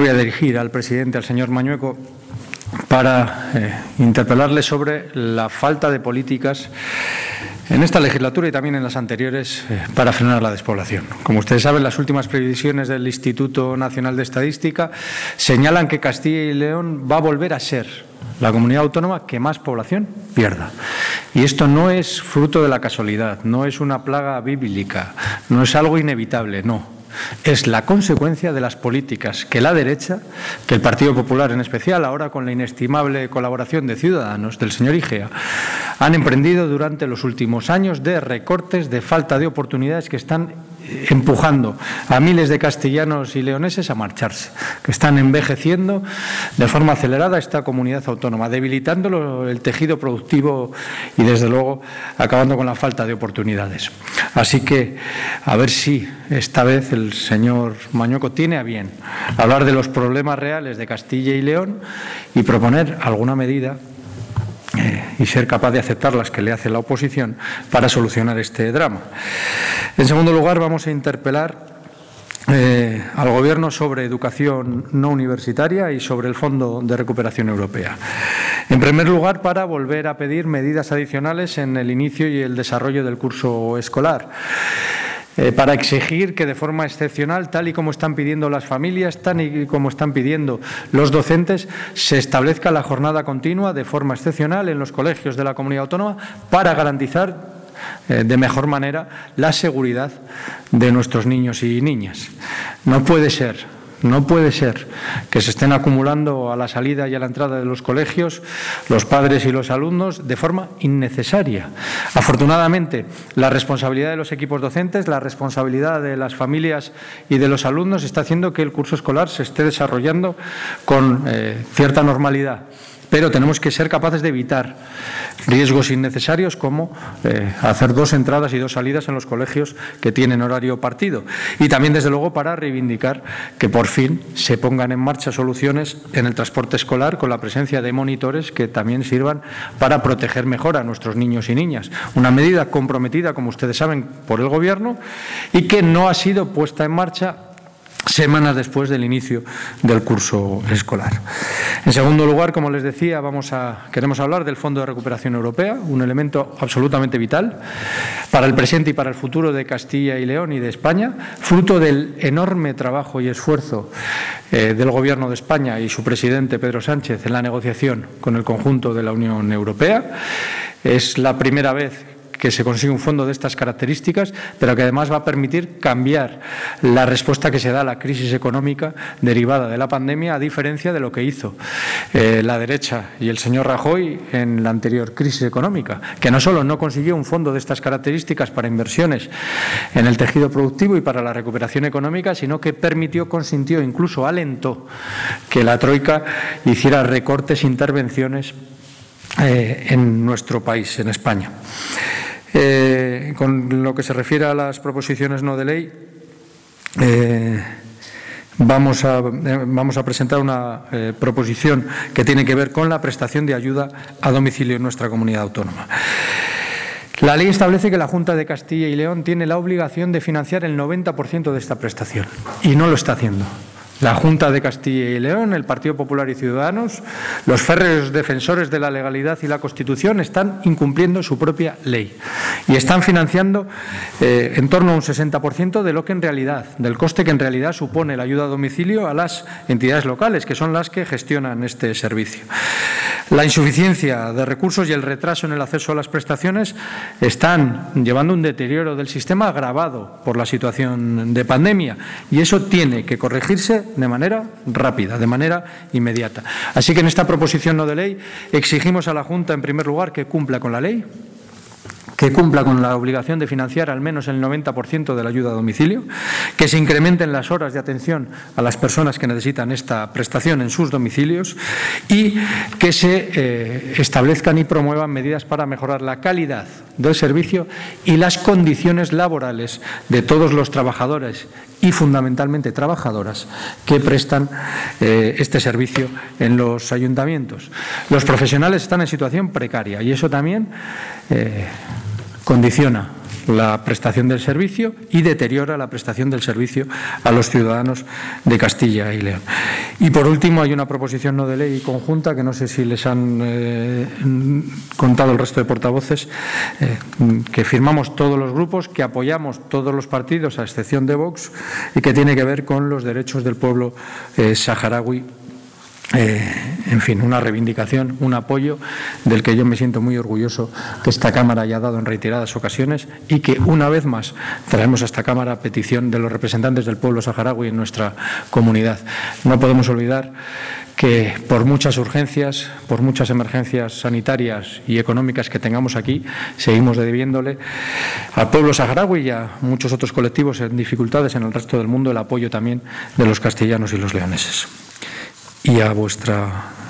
voy a dirigir al presidente, al señor Mañueco, para interpelarle sobre la falta de políticas en esta legislatura y también en las anteriores para frenar la despoblación. Como ustedes saben, las últimas previsiones del Instituto Nacional de Estadística señalan que Castilla y León va a volver a ser la comunidad autónoma que más población pierda. Y esto no es fruto de la casualidad, no es una plaga bíblica, no es algo inevitable, no. Es la consecuencia de las políticas que la derecha, que el Partido Popular en especial, ahora con la inestimable colaboración de Ciudadanos, del señor Igea, han emprendido durante los últimos años de recortes, de falta de oportunidades que están empujando a miles de castellanos y leoneses a marcharse, que están envejeciendo de forma acelerada esta comunidad autónoma, debilitando el tejido productivo y, desde luego, acabando con la falta de oportunidades. Así que, a ver si esta vez el señor Mañueco tiene a bien hablar de los problemas reales de Castilla y León y proponer alguna medida y ser capaz de aceptar las que le hace la oposición para solucionar este drama. En segundo lugar, vamos a interpelar al Gobierno sobre educación no universitaria y sobre el Fondo de Recuperación Europea. En primer lugar, para volver a pedir medidas adicionales en el inicio y el desarrollo del curso escolar. Para exigir que de forma excepcional, tal y como están pidiendo las familias, tal y como están pidiendo los docentes, se establezca la jornada continua de forma excepcional en los colegios de la comunidad autónoma para garantizar de mejor manera la seguridad de nuestros niños y niñas. No puede ser que se estén acumulando a la salida y a la entrada de los colegios los padres y los alumnos de forma innecesaria. Afortunadamente, la responsabilidad de los equipos docentes, la responsabilidad de las familias y de los alumnos está haciendo que el curso escolar se esté desarrollando con cierta normalidad. Pero tenemos que ser capaces de evitar riesgos innecesarios como hacer 2 entradas y 2 salidas en los colegios que tienen horario partido. Y también, desde luego, para reivindicar que por fin se pongan en marcha soluciones en el transporte escolar con la presencia de monitores que también sirvan para proteger mejor a nuestros niños y niñas. Una medida comprometida, como ustedes saben, por el Gobierno y que no ha sido puesta en marcha semanas después del inicio del curso escolar. En segundo lugar, como les decía, queremos hablar del Fondo de Recuperación Europea, un elemento absolutamente vital para el presente y para el futuro de Castilla y León y de España, fruto del enorme trabajo y esfuerzo del Gobierno de España y su presidente Pedro Sánchez en la negociación con el conjunto de la Unión Europea. Es la primera vez que se consigue un fondo de estas características, pero que además va a permitir cambiar la respuesta que se da a la crisis económica derivada de la pandemia, a diferencia de lo que hizo la derecha y el señor Rajoy en la anterior crisis económica, que no solo no consiguió un fondo de estas características para inversiones en el tejido productivo y para la recuperación económica, sino que permitió, consintió, incluso alentó que la Troika hiciera recortes e intervenciones en nuestro país, en España. Con lo que se refiere a las proposiciones no de ley, vamos a presentar una proposición que tiene que ver con la prestación de ayuda a domicilio en nuestra comunidad autónoma. La ley establece que la Junta de Castilla y León tiene la obligación de financiar el 90% de esta prestación y no lo está haciendo. La Junta de Castilla y León, el Partido Popular y Ciudadanos, los férreos defensores de la legalidad y la Constitución, están incumpliendo su propia ley y están financiando en torno a un 60% de lo que en realidad, del coste que en realidad supone la ayuda a domicilio a las entidades locales, que son las que gestionan este servicio. La insuficiencia de recursos y el retraso en el acceso a las prestaciones están llevando un deterioro del sistema agravado por la situación de pandemia y eso tiene que corregirse de manera rápida, de manera inmediata. Así que en esta proposición no de ley exigimos a la Junta, en primer lugar, que cumpla con la ley, que cumpla con la obligación de financiar al menos el 90% de la ayuda a domicilio, que se incrementen las horas de atención a las personas que necesitan esta prestación en sus domicilios y que se establezcan y promuevan medidas para mejorar la calidad del servicio y las condiciones laborales de todos los trabajadores y fundamentalmente trabajadoras que prestan este servicio en los ayuntamientos. Los profesionales están en situación precaria y eso también condiciona la prestación del servicio y deteriora la prestación del servicio a los ciudadanos de Castilla y León. Y por último, hay una proposición no de ley conjunta que no sé si les han contado el resto de portavoces, que firmamos todos los grupos, que apoyamos todos los partidos, a excepción de Vox, y que tiene que ver con los derechos del pueblo saharaui. En fin, una reivindicación, un apoyo del que yo me siento muy orgulloso que esta Cámara haya dado en reiteradas ocasiones y que una vez más traemos a esta Cámara a petición de los representantes del pueblo saharaui en nuestra comunidad. No podemos olvidar que por muchas urgencias, por muchas emergencias sanitarias y económicas que tengamos aquí, seguimos debiéndole al pueblo saharaui y a muchos otros colectivos en dificultades en el resto del mundo el apoyo también de los castellanos y los leoneses. Y a vuestra